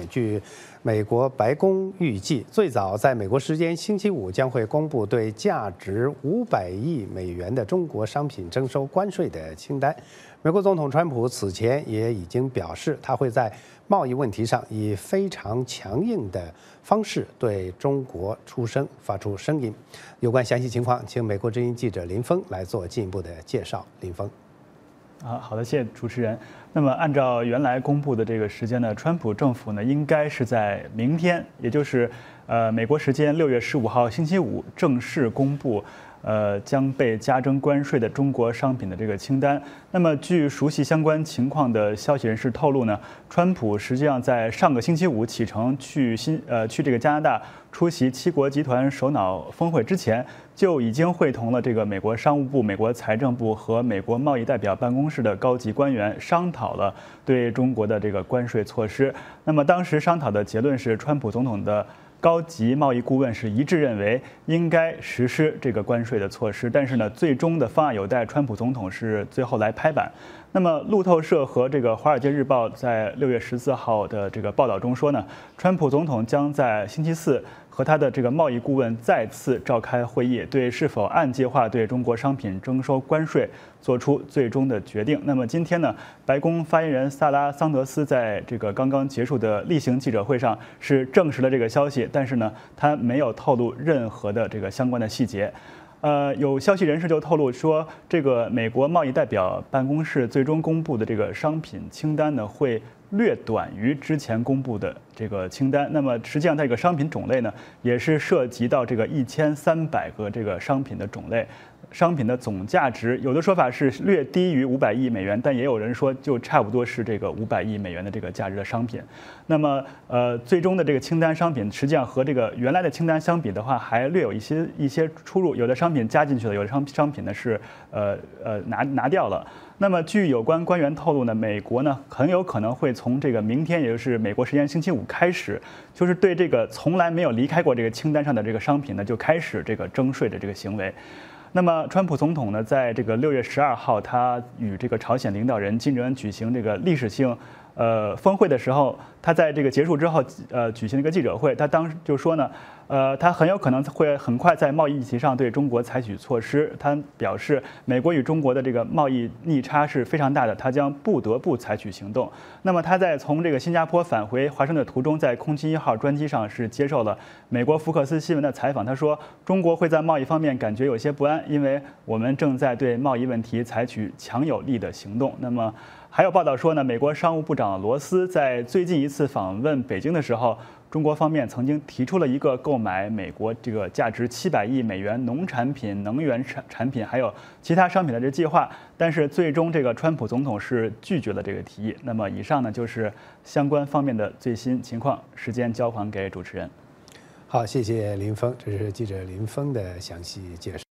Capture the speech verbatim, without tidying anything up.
据美国白宫预计，最早在美国时间星期五将会公布对价值五百亿美元的中国商品征收关税的清单。美国总统川普此前也已经表示，他会在贸易问题上以非常强硬的方式对中国出声，发出声音。有关详细情况，请美国之音记者林峰来做进一步的介绍。林峰。 啊，好的，谢谢主持人。那么，按照原来公布的这个时间呢，川普政府呢应该是在明天，也就是呃美国时间六月十五号星期五正式公布。呃，将被加征关税的中国商品的这个清单。那么，据熟悉相关情况的消息人士透露呢，川普实际上在上个星期五启程去新呃去这个加拿大出席七国集团首脑峰会之前，就已经会同了这个美国商务部、美国财政部和美国贸易代表办公室的高级官员商讨了对中国的这个关税措施。那么，当时商讨的结论是，川普总统的高级贸易顾问是一致认为应该实施这个关税的措施，但是呢，最终的方案有待川普总统是最后来拍板。那么，路透社和这个《华尔街日报》在六月十四号的这个报道中说呢，川普总统将在星期四和他的这个贸易顾问再次召开会议，对是否按计划对中国商品征收关税做出最终的决定。那么今天呢，白宫发言人萨拉桑德斯在这个刚刚结束的例行记者会上是证实了这个消息，但是呢，他没有透露任何的这个相关的细节。呃，有消息人士就透露说，这个美国贸易代表办公室最终公布的这个商品清单呢，会略短于之前公布的这个清单。那么实际上，它这个商品种类呢，也是涉及到这个一千三百个这个商品的种类。商品的总价值，有的说法是略低于五百亿美元，但也有人说就差不多是这个五百亿美元的这个价值的商品。那么，呃，最终的这个清单商品，实际上和这个原来的清单相比的话，还略有一些一些出入。有的商品加进去了，有的商商品呢是呃呃拿拿掉了。那么，据有关官员透露呢，美国呢很有可能会从这个明天，也就是美国时间星期五开始，就是对这个从来没有离开过这个清单上的这个商品呢，就开始这个征税的这个行为。那么，川普总统呢，在这个六月十二号，他与这个朝鲜领导人金正恩举行这个历史性呃峰会的时候，他在这个结束之后，呃，举行了一个记者会，他当时就说呢，呃，他很有可能会很快在贸易议题上对中国采取措施。他表示，美国与中国的这个贸易逆差是非常大的，他将不得不采取行动。那么，他在从这个新加坡返回华盛顿途中，在空军一号专机上是接受了美国福克斯新闻的采访。他说，中国会在贸易方面感觉有些不安，因为我们正在对贸易问题采取强有力的行动。那么，还有报道说呢，美国商务部长罗斯在最近一次访问北京的时候，中国方面曾经提出了一个购买美国这个价值七百亿美元农产品、能源产产品还有其他商品的这个计划，但是最终这个川普总统是拒绝了这个提议。那么以上呢就是相关方面的最新情况，时间交还给主持人。 好，谢谢林峰，这是记者林峰的详细介绍。